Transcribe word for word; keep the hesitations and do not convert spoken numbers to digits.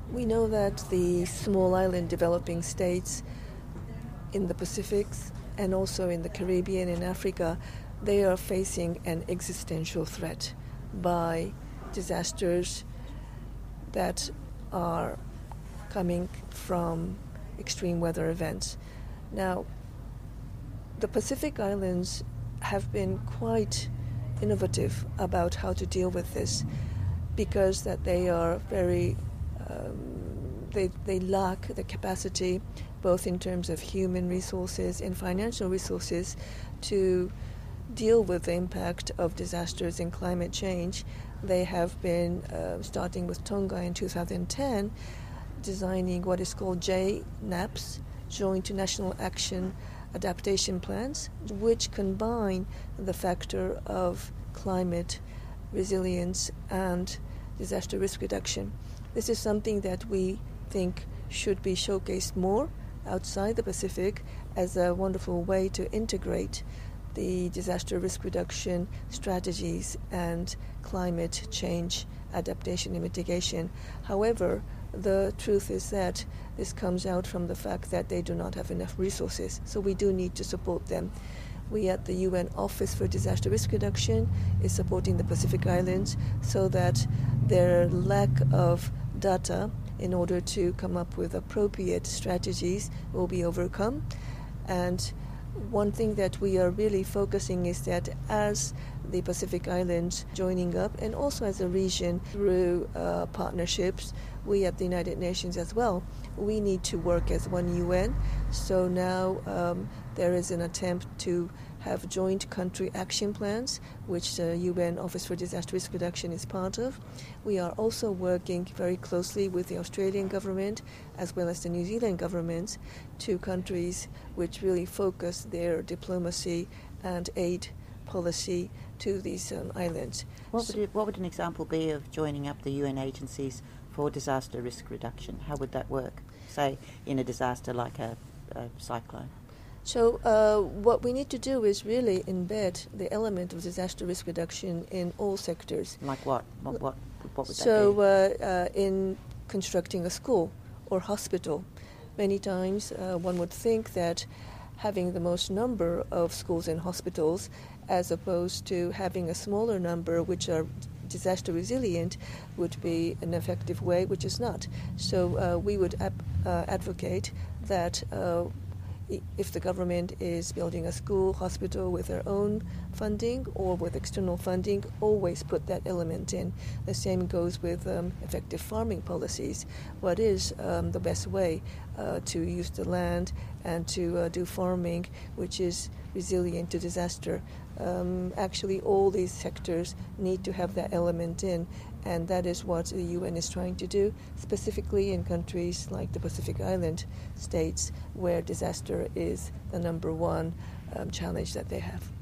We know that the small island developing states in the Pacific and also in the Caribbean and Africa, they are facing an existential threat by disasters that are coming from extreme weather events. Now, the Pacific Islands have been quite innovative about how to deal with this because that they are very, um, they, they lack the capacity both in terms of human resources and financial resources to deal with the impact of disasters and climate change. They have been, uh, starting with Tonga in two thousand ten, designing what is called J NAPS, Joint National Action Adaptation Plans, which combine the factor of climate resilience and disaster risk reduction. This is something that we think should be showcased more outside the Pacific as a wonderful way to integrate the disaster risk reduction strategies and climate change adaptation and mitigation. However, the truth is that this comes out from the fact that they do not have enough resources, so we do need to support them. We at the U N Office for Disaster Risk Reduction is supporting the Pacific Islands so that their lack of data in order to come up with appropriate strategies will be overcome. And one thing that we are really focusing is that as the Pacific Islands joining up and also as a region through uh, partnerships, we at the United Nations as well, we need to work as one U N. So now um, there is an attempt to have joint country action plans, which the U N Office for Disaster Risk Reduction is part of. We are also working very closely with the Australian government as well as the New Zealand governments, two countries which really focus their diplomacy and aid policy to these um, islands. What would, it, what would an example be of joining up the U N agencies for disaster risk reduction? How would that work, say, in a disaster like a, a cyclone? So uh, what we need to do is really embed the element of disaster risk reduction in all sectors. Like what? What, what, what would so, that be? So uh, uh, in constructing a school or hospital, many times uh, one would think that having the most number of schools and hospitals as opposed to having a smaller number which are disaster resilient would be an effective way, which is not. So uh, we would ap- uh, advocate that uh, if the government is building a school, hospital with their own funding or with external funding, always put that element in. The same goes with um, effective farming policies. What is um, the best way uh, to use the land and to uh, do farming which is resilient to disaster? Um, actually, all these sectors need to have that element in, and that is what the U N is trying to do, specifically in countries like the Pacific Island states, where disaster is the number one um, challenge that they have.